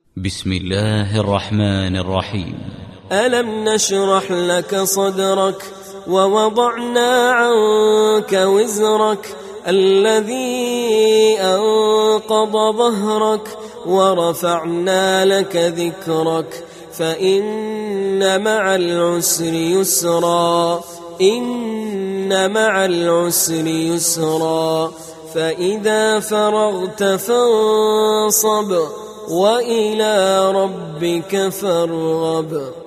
بسم الله الرحمن الرحيم. ألم نشرح لك صدرك ووضعنا عنك وزرك الذي أنقض ظهرك ورفعنا لك ذكرك فإن مع العسر يسرا إن مع العسر يسرا فإذا فرغت فانصب وإلى ربك فارغب.